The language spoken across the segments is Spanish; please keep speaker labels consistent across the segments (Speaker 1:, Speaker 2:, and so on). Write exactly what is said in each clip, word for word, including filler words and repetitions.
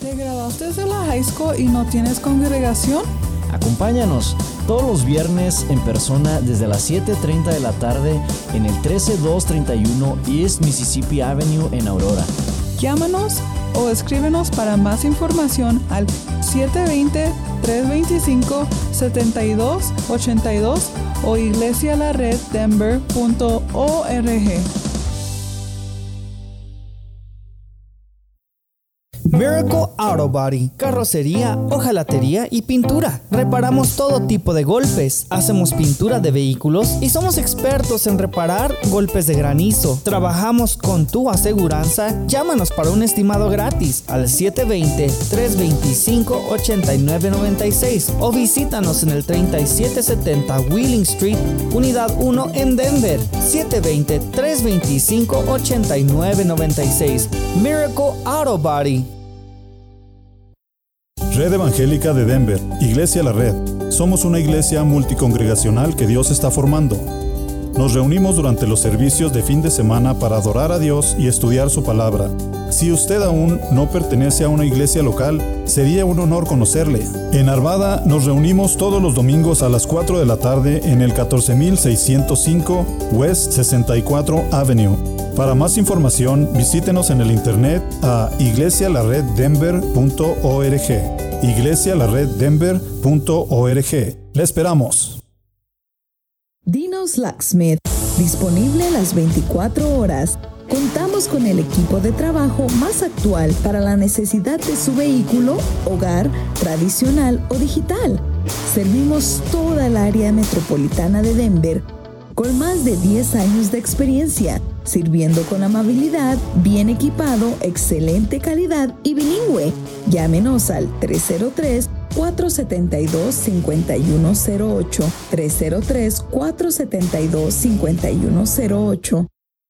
Speaker 1: ¿Te graduaste de la high school y no tienes congregación?
Speaker 2: Acompáñanos todos los viernes en persona desde las siete treinta de la tarde en el trece mil doscientos treinta y uno East Mississippi Avenue en Aurora.
Speaker 1: Llámanos o escríbenos para más información al siete dos cero, tres dos cinco, siete dos ocho dos o iglesia la red denver punto org.
Speaker 3: Miracle Auto Body, carrocería, hojalatería y pintura. Reparamos todo tipo de golpes, hacemos pintura de vehículos y somos expertos en reparar golpes de granizo. Trabajamos con tu aseguranza. Llámanos para un estimado gratis al siete dos cero, tres dos cinco, ocho nueve nueve seis o visítanos en el treinta y siete setenta Wheeling Street, Unidad uno en Denver. siete dos cero, tres dos cinco, ocho nueve nueve seis. Miracle Auto Body.
Speaker 4: Red Evangélica de Denver, Iglesia La Red. Somos una iglesia multicongregacional que Dios está formando. Nos reunimos durante los servicios de fin de semana para adorar a Dios y estudiar su palabra. Si usted aún no pertenece a una iglesia local, sería un honor conocerle. En Arvada nos reunimos todos los domingos a las cuatro de la tarde en el catorce mil seiscientos cinco West sesenta y cuatro Avenue. Para más información, visítenos en el internet a iglesia la red denver punto org. iglesia la red denver punto org. ¡Le esperamos!
Speaker 5: Dino's Locksmith, disponible las veinticuatro horas. Contamos con el equipo de trabajo más actual para la necesidad de su vehículo, hogar, tradicional o digital. Servimos toda el área metropolitana de Denver con más de diez años de experiencia, sirviendo con amabilidad, bien equipado, excelente calidad y bilingüe. Llámenos al tres cero tres, cuatro siete dos, cinco uno cero ocho, tres cero tres, cuatro siete dos, cinco uno cero ocho.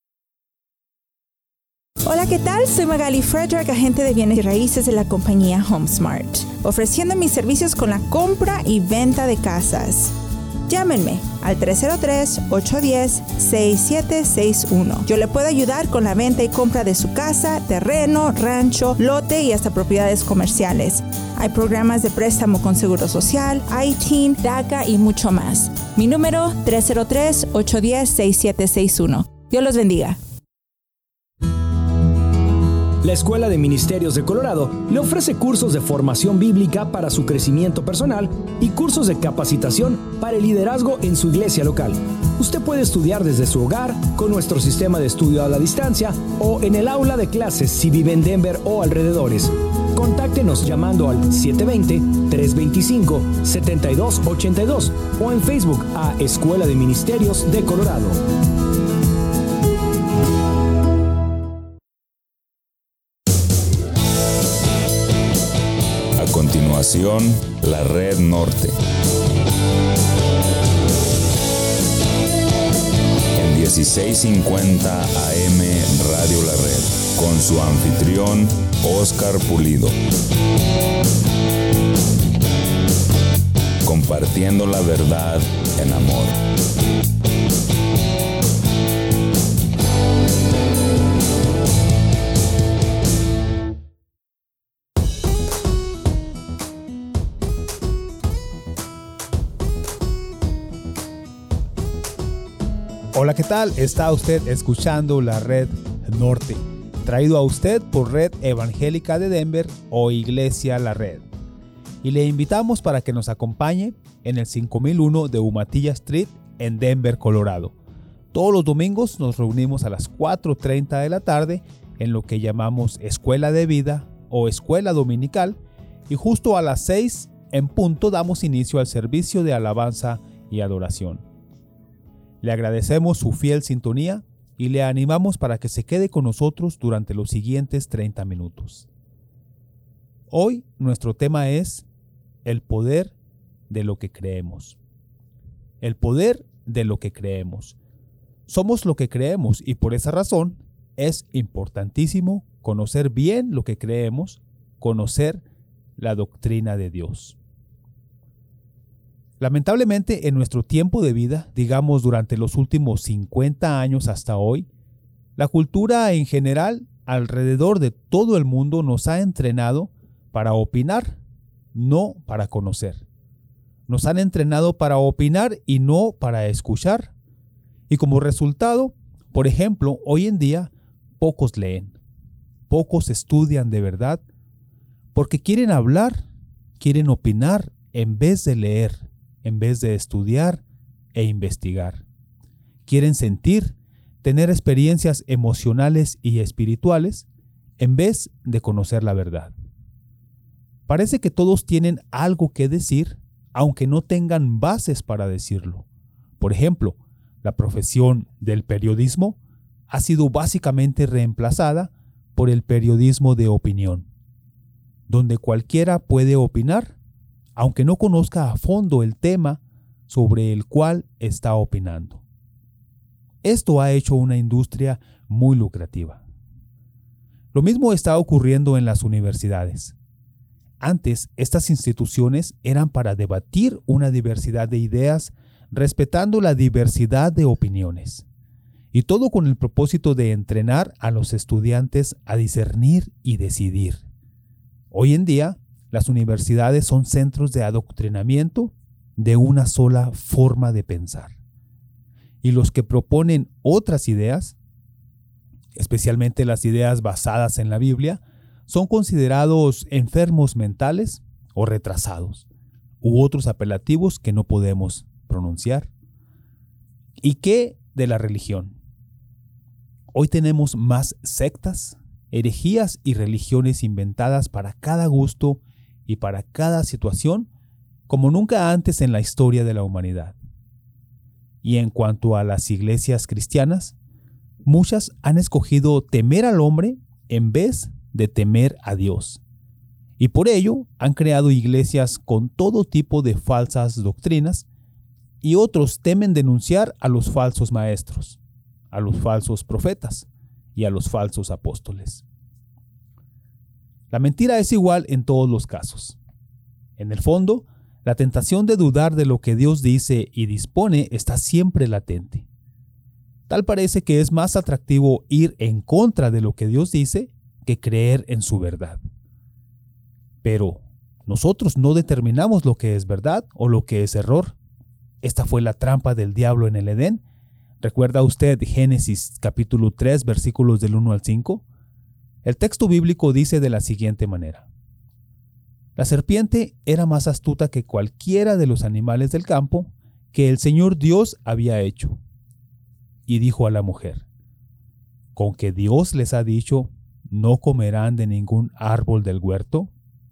Speaker 6: Hola, ¿qué tal? Soy Magali Frederick, agente de bienes y raíces de la compañía HomeSmart, ofreciendo mis servicios con la compra y venta de casas. Llámenme al tres cero tres, ocho uno cero, seis siete seis uno. Yo le puedo ayudar con la venta y compra de su casa, terreno, rancho, lote y hasta propiedades comerciales. Hay programas de préstamo con Seguro Social, I T I N, DACA y mucho más. Mi número tres cero tres, ocho uno cero, seis siete seis uno. Dios los bendiga.
Speaker 7: La Escuela de Ministerios de Colorado le ofrece cursos de formación bíblica para su crecimiento personal y cursos de capacitación para el liderazgo en su iglesia local. Usted puede estudiar desde su hogar con nuestro sistema de estudio a la distancia o en el aula de clases si vive en Denver o alrededores. Contáctenos llamando al siete dos cero, tres dos cinco, siete dos ocho dos o en Facebook a Escuela de Ministerios de Colorado.
Speaker 8: A continuación, la Red Norte. En dieciséis cincuenta A M Radio La Red, con su anfitrión, Oscar Pulido. Compartiendo la verdad en amor.
Speaker 9: Hola, ¿qué tal? Está usted escuchando la Red Norte, traído a usted por Red Evangélica de Denver o Iglesia La Red. Y le invitamos para que nos acompañe en el cinco mil uno de Umatilla Street en Denver, Colorado. Todos los domingos nos reunimos a las cuatro treinta de la tarde en lo que llamamos Escuela de Vida o Escuela Dominical, y justo a las seis en punto damos inicio al servicio de alabanza y adoración. Le agradecemos su fiel sintonía y le animamos para que se quede con nosotros durante los siguientes treinta minutos. Hoy nuestro tema es el poder de lo que creemos. El poder de lo que creemos. Somos lo que creemos y por esa razón es importantísimo conocer bien lo que creemos, conocer la doctrina de Dios. Lamentablemente, en nuestro tiempo de vida, digamos durante los últimos cincuenta años hasta hoy, la cultura en general alrededor de todo el mundo nos ha entrenado para opinar, no para conocer. Nos han entrenado para opinar y no para escuchar. Y como resultado, por ejemplo, hoy en día pocos leen, pocos estudian de verdad, porque quieren hablar, quieren opinar en vez de leer, en vez de estudiar e investigar. Quieren sentir, tener experiencias emocionales y espirituales en vez de conocer la verdad. Parece que todos tienen algo que decir, aunque no tengan bases para decirlo. Por ejemplo, la profesión del periodismo ha sido básicamente reemplazada por el periodismo de opinión, donde cualquiera puede opinar, aunque no conozca a fondo el tema sobre el cual está opinando. Esto ha hecho una industria muy lucrativa. Lo mismo está ocurriendo en las universidades. Antes, estas instituciones eran para debatir una diversidad de ideas, respetando la diversidad de opiniones, y todo con el propósito de entrenar a los estudiantes a discernir y decidir. Hoy en día, las universidades son centros de adoctrinamiento de una sola forma de pensar. Y los que proponen otras ideas, especialmente las ideas basadas en la Biblia, son considerados enfermos mentales o retrasados, u otros apelativos que no podemos pronunciar. ¿Y qué de la religión? Hoy tenemos más sectas, herejías y religiones inventadas para cada gusto y para cada situación, como nunca antes en la historia de la humanidad. Y en cuanto a las iglesias cristianas, muchas han escogido temer al hombre en vez de temer a Dios. Y por ello han creado iglesias con todo tipo de falsas doctrinas, y otros temen denunciar a los falsos maestros, a los falsos profetas y a los falsos apóstoles. La mentira es igual en todos los casos. En el fondo, la tentación de dudar de lo que Dios dice y dispone está siempre latente. Tal parece que es más atractivo ir en contra de lo que Dios dice que creer en su verdad. Pero nosotros no determinamos lo que es verdad o lo que es error. Esta fue la trampa del diablo en el Edén. ¿Recuerda usted Génesis capítulo tres, versículos del uno al cinco? El texto bíblico dice de la siguiente manera: La serpiente era más astuta que cualquiera de los animales del campo que el Señor Dios había hecho. Y dijo a la mujer: ¿Con que Dios les ha dicho, no comerán de ningún árbol del huerto?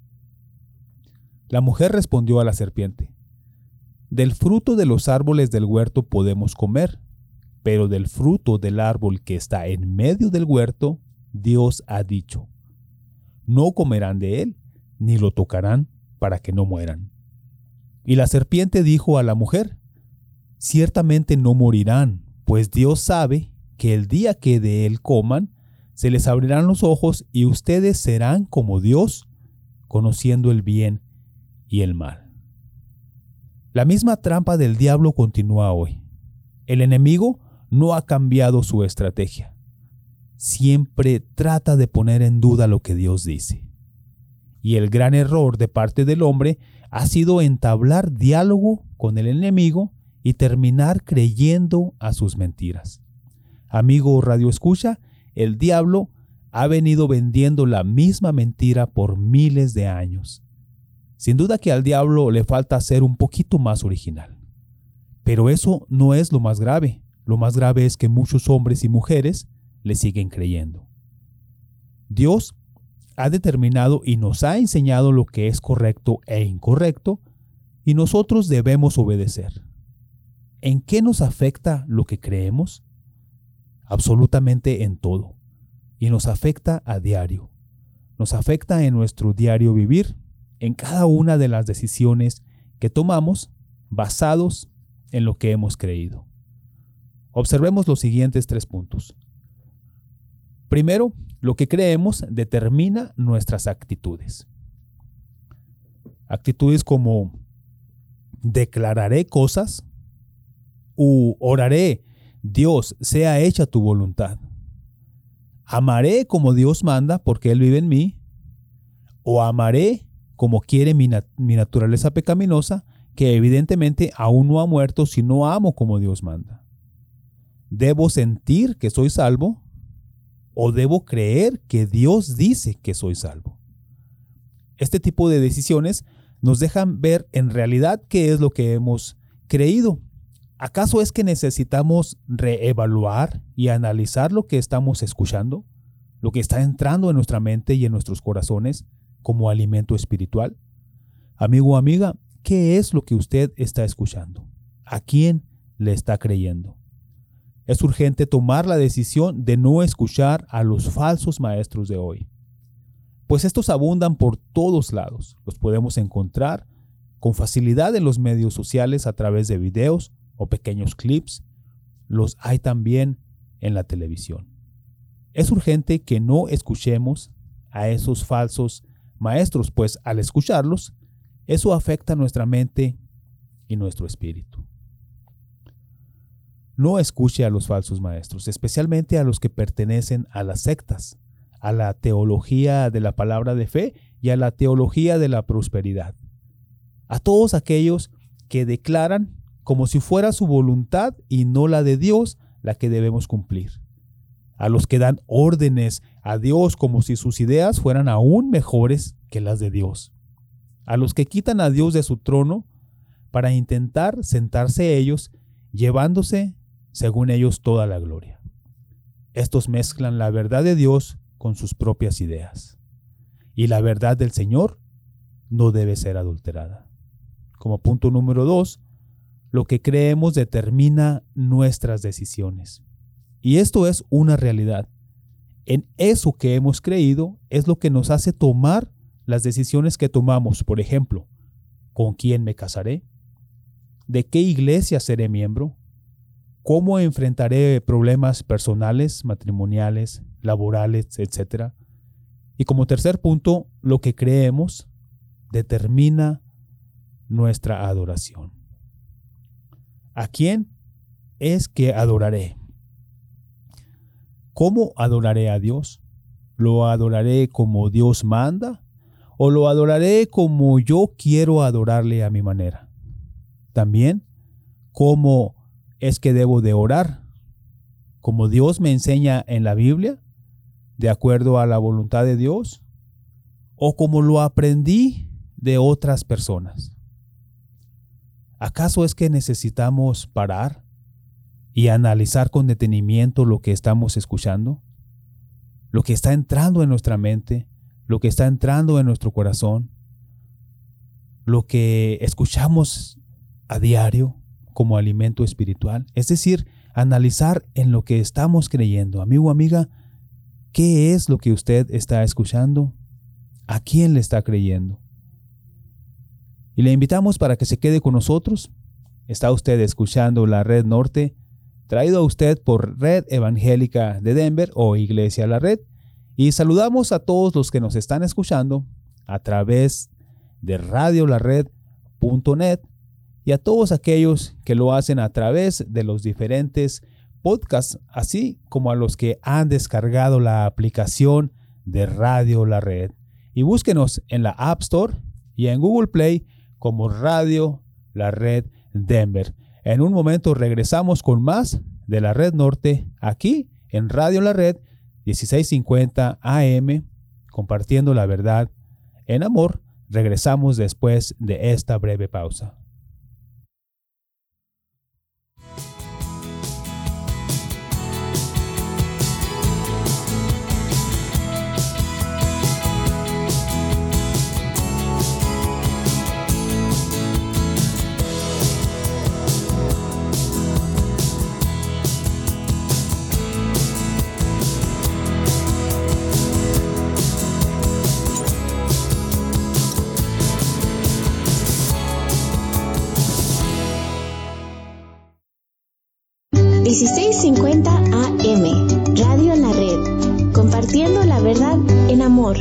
Speaker 9: La mujer respondió a la serpiente: Del fruto de los árboles del huerto podemos comer, pero del fruto del árbol que está en medio del huerto, Dios ha dicho, no comerán de él, ni lo tocarán, para que no mueran. Y la serpiente dijo a la mujer: Ciertamente no morirán, pues Dios sabe que el día que de él coman, se les abrirán los ojos y ustedes serán como Dios, conociendo el bien y el mal. La misma trampa del diablo continúa hoy. El enemigo no ha cambiado su estrategia. Siempre trata de poner en duda lo que Dios dice. Y el gran error de parte del hombre ha sido entablar diálogo con el enemigo y terminar creyendo a sus mentiras. Amigo Radio Escucha, el diablo ha venido vendiendo la misma mentira por miles de años. Sin duda que al diablo le falta ser un poquito más original. Pero eso no es lo más grave. Lo más grave es que muchos hombres y mujeres le siguen creyendo. Dios ha determinado y nos ha enseñado lo que es correcto e incorrecto, y nosotros debemos obedecer. ¿En qué nos afecta lo que creemos? Absolutamente en todo. Y nos afecta a diario. Nos afecta en nuestro diario vivir, en cada una de las decisiones que tomamos basados en lo que hemos creído. Observemos los siguientes tres puntos. Primero, lo que creemos determina nuestras actitudes. Actitudes como declararé cosas u oraré, Dios, sea hecha tu voluntad. Amaré como Dios manda porque Él vive en mí. ¿O amaré como quiere mi, nat- mi naturaleza pecaminosa, que evidentemente aún no ha muerto si no amo como Dios manda? ¿Debo sentir que soy salvo o debo creer que Dios dice que soy salvo? Este tipo de decisiones nos dejan ver en realidad qué es lo que hemos creído. ¿Acaso es que necesitamos reevaluar y analizar lo que estamos escuchando, lo que está entrando en nuestra mente y en nuestros corazones como alimento espiritual? Amigo o amiga, ¿qué es lo que usted está escuchando? ¿A quién le está creyendo? Es urgente tomar la decisión de no escuchar a los falsos maestros de hoy, pues estos abundan por todos lados. Los podemos encontrar con facilidad en los medios sociales a través de videos o pequeños clips. Los hay también en la televisión. Es urgente que no escuchemos a esos falsos maestros, pues al escucharlos, eso afecta nuestra mente y nuestro espíritu. No escuche a los falsos maestros, especialmente a los que pertenecen a las sectas, a la teología de la palabra de fe y a la teología de la prosperidad. A todos aquellos que declaran como si fuera su voluntad y no la de Dios la que debemos cumplir. A los que dan órdenes a Dios como si sus ideas fueran aún mejores que las de Dios. A los que quitan a Dios de su trono para intentar sentarse ellos, llevándose, según ellos, toda la gloria. Estos mezclan la verdad de Dios con sus propias ideas. Y la verdad del Señor no debe ser adulterada. Como punto número dos, lo que creemos determina nuestras decisiones. Y esto es una realidad. En eso que hemos creído es lo que nos hace tomar las decisiones que tomamos. Por ejemplo, ¿con quién me casaré? ¿De qué iglesia seré miembro? ¿Cómo enfrentaré problemas personales, matrimoniales, laborales, etcétera? Y como tercer punto, lo que creemos determina nuestra adoración. ¿A quién es que adoraré? ¿Cómo adoraré a Dios? ¿Lo adoraré como Dios manda? ¿O lo adoraré como yo quiero adorarle a mi manera? También, ¿cómo es que debo de orar? ¿Como Dios me enseña en la Biblia? ¿De acuerdo a la voluntad de Dios? ¿O como lo aprendí de otras personas? ¿Acaso es que necesitamos parar y analizar con detenimiento lo que estamos escuchando? Lo que está entrando en nuestra mente, lo que está entrando en nuestro corazón, lo que escuchamos a diario como alimento espiritual. Es decir, analizar en lo que estamos creyendo. Amigo, amiga, ¿qué es lo que usted está escuchando? ¿A quién le está creyendo? Y le invitamos para que se quede con nosotros. Está usted escuchando la Red Norte, traído a usted por Red Evangélica de Denver o Iglesia La Red. Y saludamos a todos los que nos están escuchando a través de radio la red punto net y a todos aquellos que lo hacen a través de los diferentes podcasts, así como a los que han descargado la aplicación de Radio La Red. Y búsquenos en la App Store y en Google Play como Radio La Red Denver. En un momento regresamos con más de la Red Norte aquí en Radio La Red dieciséis cincuenta A M, compartiendo la verdad en amor. Regresamos después de esta breve pausa.
Speaker 10: dieciséis cincuenta A M, Radio La Red, compartiendo la verdad en amor.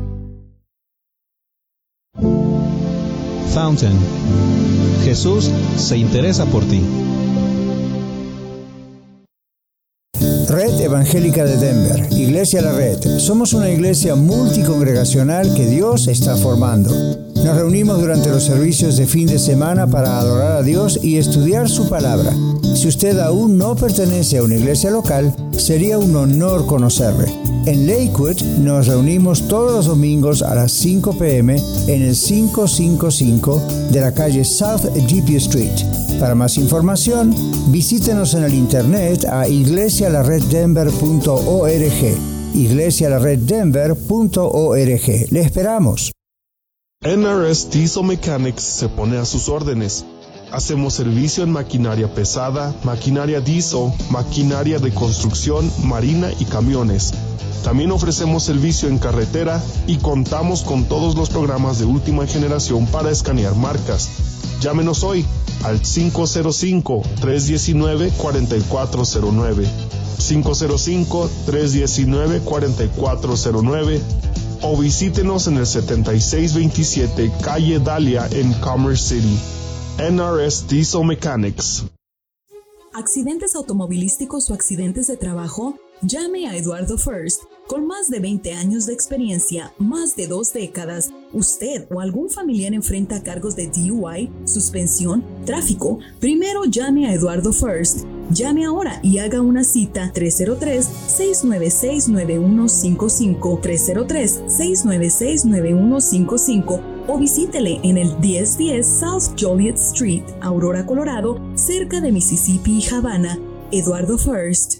Speaker 11: Fountain. Jesús se interesa por ti.
Speaker 3: Red
Speaker 12: Evangélica de Denver, Iglesia La Red. Somos una iglesia multicongregacional que Dios está formando. Nos reunimos durante los servicios de fin de semana para adorar a Dios y estudiar su palabra. Si usted aún no pertenece a una iglesia local, sería un honor conocerle. En Lakewood nos reunimos todos los domingos a las cinco p m en el quinientos cincuenta y cinco de la calle South G P Street. Para más información, visítenos en el internet a iglesia la red denver punto org. iglesia la red denver punto org. Le esperamos.
Speaker 13: N R S Diesel Mechanics se pone a sus órdenes. Hacemos servicio en maquinaria pesada, maquinaria diesel, maquinaria de construcción, marina y camiones. También ofrecemos servicio en carretera y contamos con todos los programas de última generación para escanear marcas. Llámenos hoy al cinco cero cinco, tres uno nueve, cuatro cuatro cero nueve, cinco cero cinco, tres uno nueve, cuatro cuatro cero nueve o visítenos en el setenta y seis veintisiete Calle Dahlia en Commerce City. N R S Diesel Mechanics.
Speaker 14: ¿Accidentes automovilísticos o accidentes de trabajo? Llame a Eduardo First. Con más de veinte años de experiencia, más de dos décadas, usted o algún familiar enfrenta cargos de D U I, suspensión, tráfico. Primero llame a Eduardo First. Llame ahora y haga una cita tres cero tres, seis nueve seis, nueve uno cinco cinco, tres cero tres, seis nueve seis, nueve uno cinco cinco o visítele en el diez diez South Joliet Street, Aurora, Colorado, cerca de Mississippi y Havana. Eduardo First.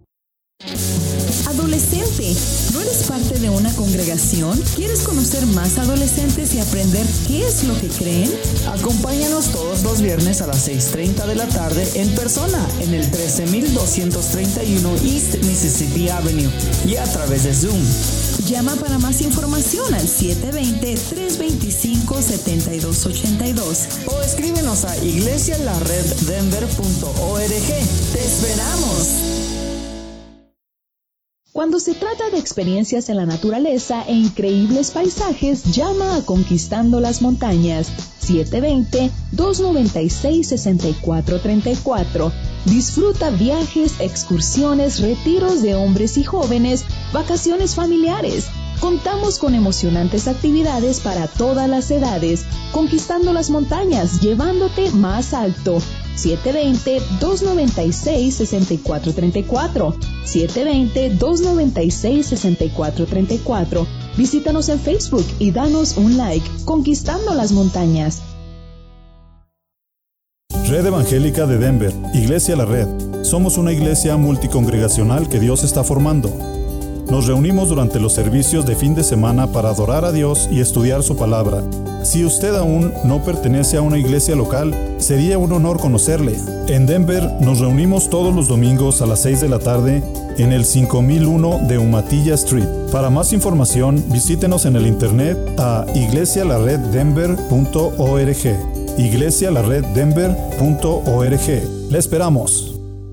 Speaker 14: Adolescente, ¿no eres parte de una congregación? ¿Quieres conocer más adolescentes y aprender qué es lo que creen?
Speaker 2: Acompáñanos todos los viernes a las seis treinta de la tarde en persona en el trece mil doscientos treinta y uno East Mississippi Avenue y a través de Zoom.
Speaker 14: Llama para más información al siete dos cero, tres dos cinco, siete dos ocho dos
Speaker 2: o escríbenos a iglesia la red denver punto org. ¡Te esperamos!
Speaker 5: Cuando se trata de experiencias en la naturaleza e increíbles paisajes, llama a Conquistando las Montañas, siete dos cero, dos nueve seis, seis cuatro tres cuatro. Disfruta viajes, excursiones, retiros de hombres y jóvenes, vacaciones familiares. Contamos con emocionantes actividades para todas las edades. Conquistando las Montañas, llevándote más alto. siete dos cero, dos nueve seis, seis cuatro tres cuatro. siete dos cero, dos nueve seis, seis cuatro tres cuatro. Visítanos en Facebook y danos un like. Conquistando las Montañas.
Speaker 4: Red Evangélica de Denver, Iglesia La Red. Somos una iglesia multicongregacional que Dios está formando. Nos reunimos durante los servicios de fin de semana para adorar a Dios y estudiar su palabra. Si usted aún no pertenece a una iglesia local, sería un honor conocerle. En Denver nos reunimos todos los domingos a las seis de la tarde en el cinco mil uno de Umatilla Street. Para más información, visítenos en el internet a iglesia la red denver punto org. iglesia la red denver punto org. Le esperamos.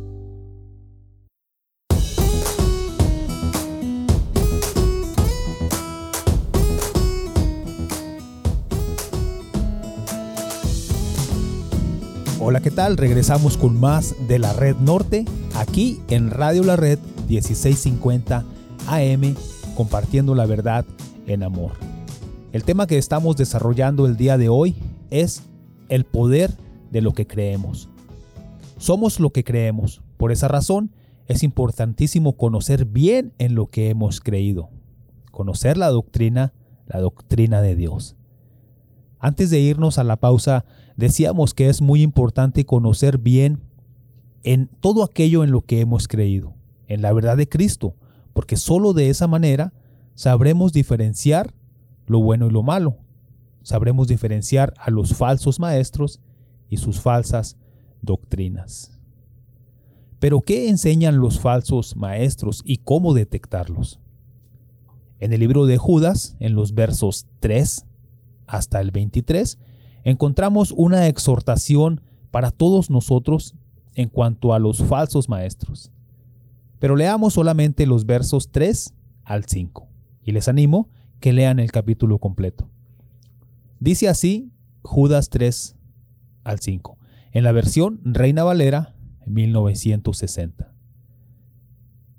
Speaker 9: Hola, ¿qué tal? Regresamos con más de la Red Norte, aquí en Radio La Red dieciséis cincuenta A M, compartiendo la verdad en amor. El tema que estamos desarrollando el día de hoy es el poder de lo que creemos. Somos lo que creemos. Por esa razón, es importantísimo conocer bien en lo que hemos creído. Conocer la doctrina, la doctrina de Dios. Antes de irnos a la pausa, decíamos que es muy importante conocer bien en todo aquello en lo que hemos creído, en la verdad de Cristo, porque solo de esa manera sabremos diferenciar lo bueno y lo malo. Sabremos diferenciar a los falsos maestros y sus falsas doctrinas. Pero, ¿qué enseñan los falsos maestros y cómo detectarlos? En el libro de Judas, en los versos tres hasta el veintitrés, encontramos una exhortación para todos nosotros en cuanto a los falsos maestros. Pero leamos solamente los versos tres al cinco y les animo que lean el capítulo completo. Dice así Judas tres al cinco, en la versión Reina Valera mil novecientos sesenta.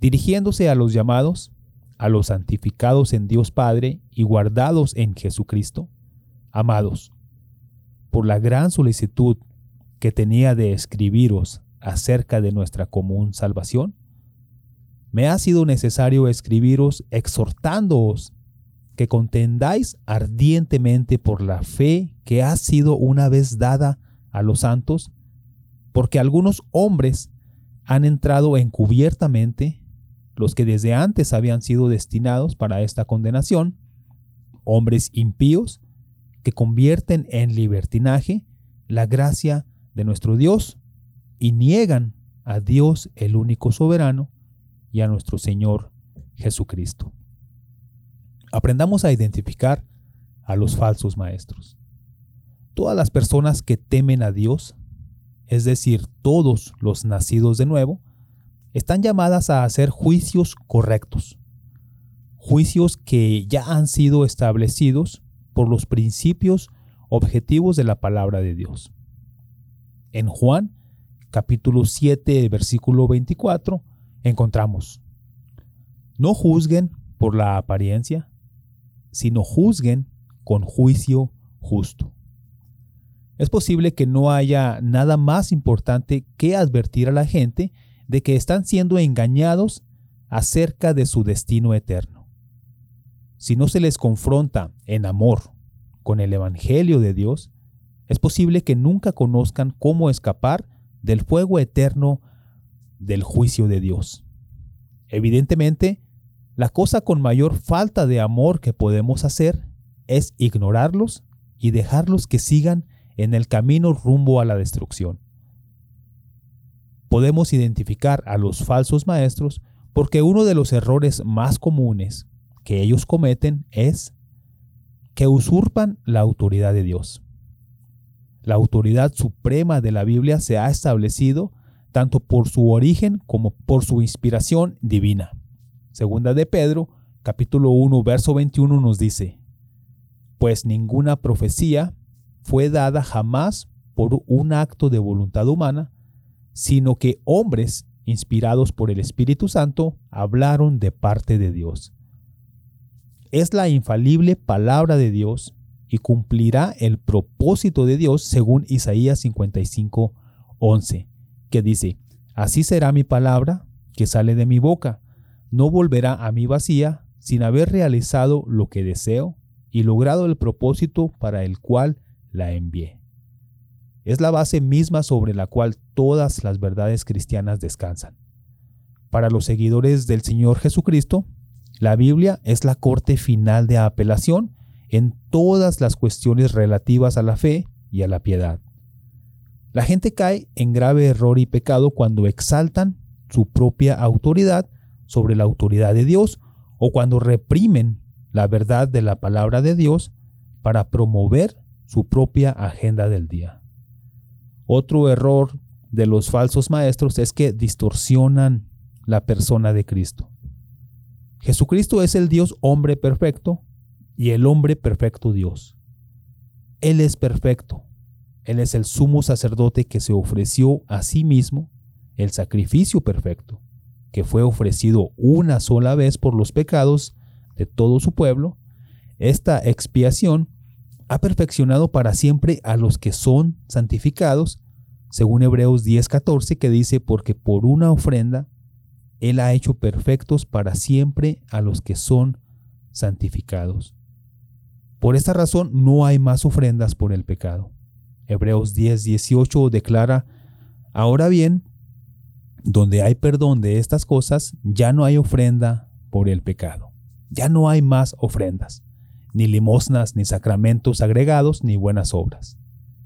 Speaker 9: dirigiéndose a los llamados, a los santificados en Dios Padre y guardados en Jesucristo. Amados, por la gran solicitud que tenía de escribiros acerca de nuestra común salvación, me ha sido necesario escribiros exhortándoos que contendáis ardientemente por la fe que ha sido una vez dada a los santos, porque algunos hombres han entrado encubiertamente, los que desde antes habían sido destinados para esta condenación, hombres impíos que convierten en libertinaje la gracia de nuestro Dios y niegan a Dios el único soberano y a nuestro Señor Jesucristo. Aprendamos a identificar a los falsos maestros. Todas las personas que temen a Dios, es decir, todos los nacidos de nuevo, están llamadas a hacer juicios correctos, juicios que ya han sido establecidos por los principios objetivos de la palabra de Dios. En Juan, capítulo siete, versículo veinticuatro, encontramos: no juzguen por la apariencia, sino juzguen con juicio justo. Es posible que no haya nada más importante que advertir a la gente de que están siendo engañados acerca de su destino eterno. Si no se les confronta en amor con el Evangelio de Dios, es posible que nunca conozcan cómo escapar del fuego eterno del juicio de Dios. Evidentemente, la cosa con mayor falta de amor que podemos hacer es ignorarlos y dejarlos que sigan en el camino rumbo a la destrucción. Podemos identificar a los falsos maestros porque uno de los errores más comunes que ellos cometen es que usurpan la autoridad de Dios. La autoridad suprema de la Biblia se ha establecido tanto por su origen como por su inspiración divina. Segunda de Pedro, capítulo uno, verso veintiuno nos dice: pues ninguna profecía fue dada jamás por un acto de voluntad humana, sino que hombres inspirados por el Espíritu Santo hablaron de parte de Dios. Es la infalible palabra de Dios y cumplirá el propósito de Dios según Isaías cincuenta y cinco, once, que dice: así será mi palabra que sale de mi boca, no volverá a mí vacía, sin haber realizado lo que deseo y logrado el propósito para el cual la envié. Es la base misma sobre la cual todas las verdades cristianas descansan. Para los seguidores del Señor Jesucristo, la Biblia es la corte final de apelación en todas las cuestiones relativas a la fe y a la piedad. La gente cae en grave error y pecado cuando exaltan su propia autoridad sobre la autoridad de Dios o cuando reprimen la verdad de la palabra de Dios para promover su propia agenda del día. Otro error de los falsos maestros es que distorsionan la persona de Cristo. Jesucristo es el Dios hombre perfecto y el hombre perfecto Dios. Él es perfecto. Él es el sumo sacerdote que se ofreció a sí mismo, el sacrificio perfecto, que fue ofrecido una sola vez por los pecados de todo su pueblo. Esta expiación ha perfeccionado para siempre a los que son santificados, según Hebreos diez, catorce, que dice: porque por una ofrenda Él ha hecho perfectos para siempre a los que son santificados. Por esta razón no hay más ofrendas por el pecado. Hebreos diez, dieciocho declara: ahora bien, donde hay perdón de estas cosas, ya no hay ofrenda por el pecado. Ya no hay más ofrendas, ni limosnas, ni sacramentos agregados, ni buenas obras.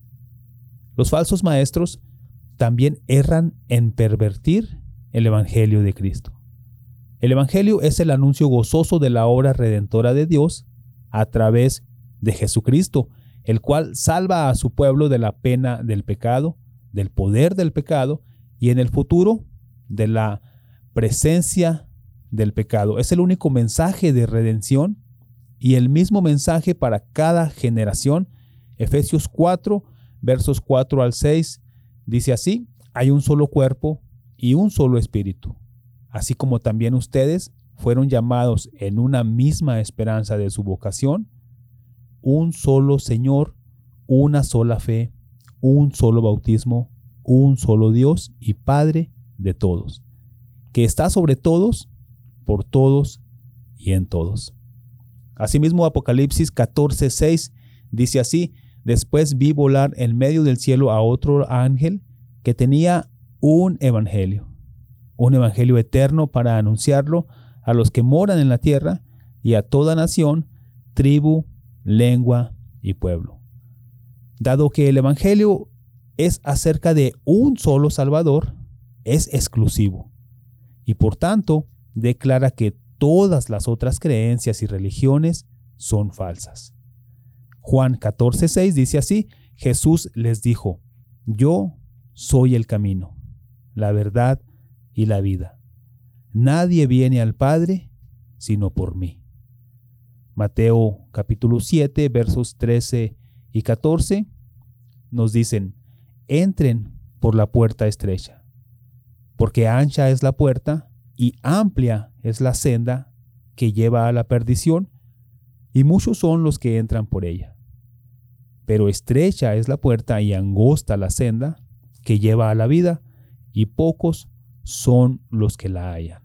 Speaker 9: Los falsos maestros también erran en pervertir el Evangelio de Cristo. El Evangelio es el anuncio gozoso de la obra redentora de Dios a través de Jesucristo, el cual salva a su pueblo de la pena del pecado, del poder del pecado y en el futuro de la presencia del pecado. Es el único mensaje de redención y el mismo mensaje para cada generación. Efesios cuatro, versos cuatro al seis, dice así: hay un solo cuerpo y un solo espíritu, así como también ustedes fueron llamados en una misma esperanza de su vocación, un solo Señor, una sola fe, un solo bautismo, un solo Dios y Padre de todos, que está sobre todos, por todos y en todos. Asimismo, Apocalipsis catorce seis dice así: después vi volar en medio del cielo a otro ángel que tenía un evangelio, un evangelio eterno para anunciarlo a los que moran en la tierra y a toda nación, tribu, lengua y pueblo. Dado que el evangelio es acerca de un solo Salvador, es exclusivo y por tanto declara que todas las otras creencias y religiones son falsas. Juan catorce seis dice así: Jesús les dijo: yo soy el camino, la verdad y la vida. Nadie viene al Padre sino por mí. Mateo capítulo siete versos trece y catorce nos dicen: entren por la puerta estrecha, porque ancha es la puerta y amplia es la senda que lleva a la perdición, y muchos son los que entran por ella. Pero estrecha es la puerta y angosta la senda que lleva a la vida, y pocos son los que la hallan.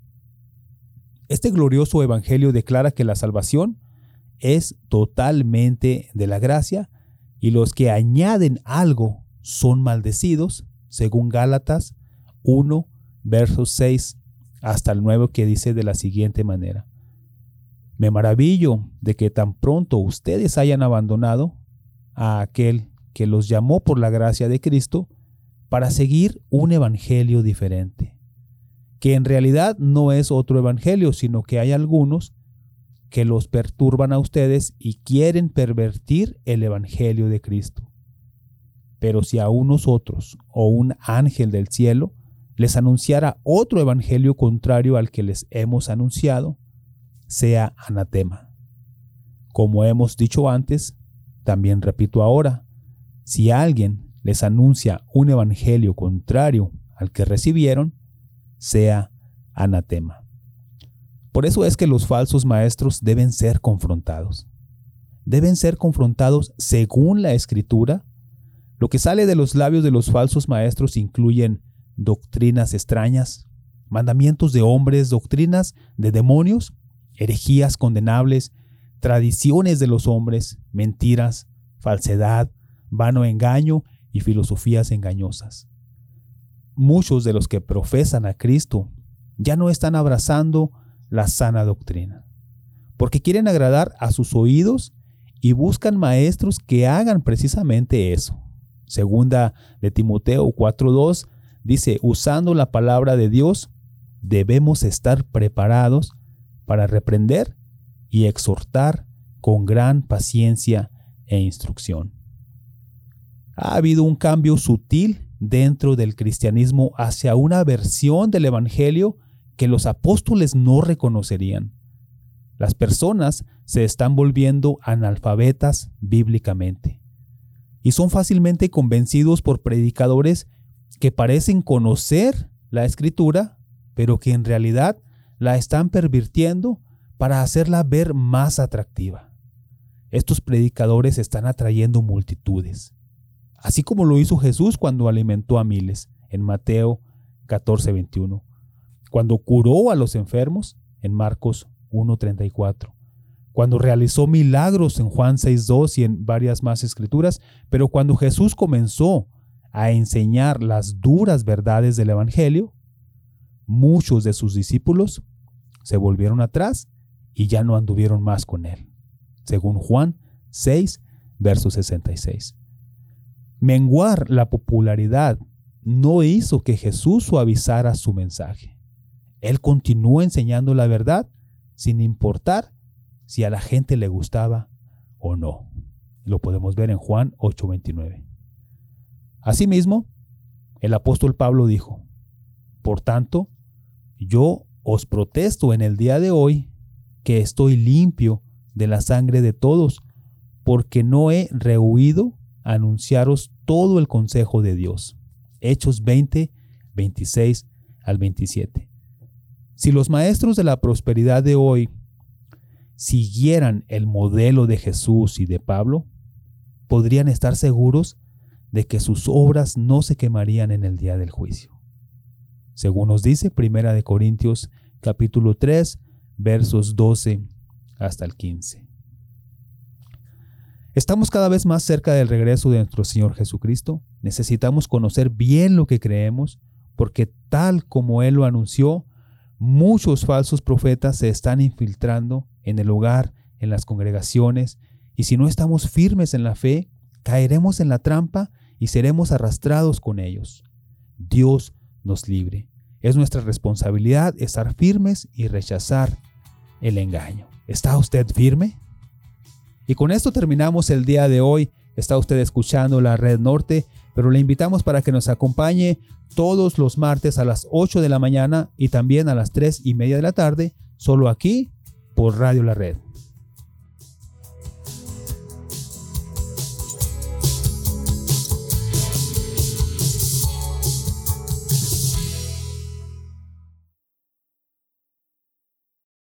Speaker 9: Este glorioso evangelio declara que la salvación es totalmente de la gracia, y los que añaden algo son maldecidos, según Gálatas uno, versos seis hasta el nueve, que dice de la siguiente manera: me maravillo de que tan pronto ustedes hayan abandonado a aquel que los llamó por la gracia de Cristo para seguir un evangelio diferente, que en realidad no es otro evangelio, sino que hay algunos que los perturban a ustedes y quieren pervertir el evangelio de Cristo. Pero si a unos otros o un ángel del cielo les anunciara otro evangelio contrario al que les hemos anunciado, sea anatema. Como hemos dicho antes, también repito ahora: si alguien les anuncia un evangelio contrario al que recibieron, sea anatema. Por eso es que los falsos maestros deben ser confrontados. Deben ser confrontados según la Escritura. Lo que sale de los labios de los falsos maestros incluyen doctrinas extrañas, mandamientos de hombres, doctrinas de demonios, herejías condenables, tradiciones de los hombres, mentiras, falsedad, vano engaño y filosofías engañosas. Muchos de los que profesan a Cristo ya no están abrazando la sana doctrina, porque quieren agradar a sus oídos y buscan maestros que hagan precisamente eso. Segunda de Timoteo cuatro dos dice: usando la palabra de Dios, debemos estar preparados para reprender y exhortar con gran paciencia e instrucción. Ha habido un cambio sutil dentro del cristianismo hacia una versión del evangelio que los apóstoles no reconocerían. Las personas se están volviendo analfabetas bíblicamente y son fácilmente convencidos por predicadores que parecen conocer la Escritura, pero que en realidad la están pervirtiendo para hacerla ver más atractiva. Estos predicadores están atrayendo multitudes, así como lo hizo Jesús cuando alimentó a miles en Mateo catorce veintiuno, cuando curó a los enfermos en Marcos uno treinta y cuatro, cuando realizó milagros en Juan seis dos y en varias más escrituras. Pero cuando Jesús comenzó a enseñar las duras verdades del evangelio, muchos de sus discípulos se volvieron atrás y ya no anduvieron más con él, según Juan seis, verso sesenta y seis. Menguar la popularidad no hizo que Jesús suavizara su mensaje. Él continuó enseñando la verdad sin importar si a la gente le gustaba o no. Lo podemos ver en Juan ocho veintinueve. Asimismo, el apóstol Pablo dijo: por tanto, yo os protesto en el día de hoy que estoy limpio de la sangre de todos, porque no he rehuido anunciaros todo el consejo de Dios. Hechos veinte, veintiséis al veintisiete. Si los maestros de la prosperidad de hoy siguieran el modelo de Jesús y de Pablo, podrían estar seguros de que sus obras no se quemarían en el día del juicio. Según nos dice Primera de Corintios capítulo tres, versos doce hasta el quince. Estamos cada vez más cerca del regreso de nuestro Señor Jesucristo. Necesitamos conocer bien lo que creemos, porque tal como Él lo anunció, muchos falsos profetas se están infiltrando en el hogar, en las congregaciones, y si no estamos firmes en la fe, caeremos en la trampa y seremos arrastrados con ellos. Dios nos libre. Es nuestra responsabilidad estar firmes y rechazar el engaño. ¿Está usted firme? Y con esto terminamos el día de hoy. Está usted escuchando la Red Norte, pero le invitamos para que nos acompañe todos los martes a las ocho de la mañana y también a las tres y media de la tarde, solo aquí por Radio La Red.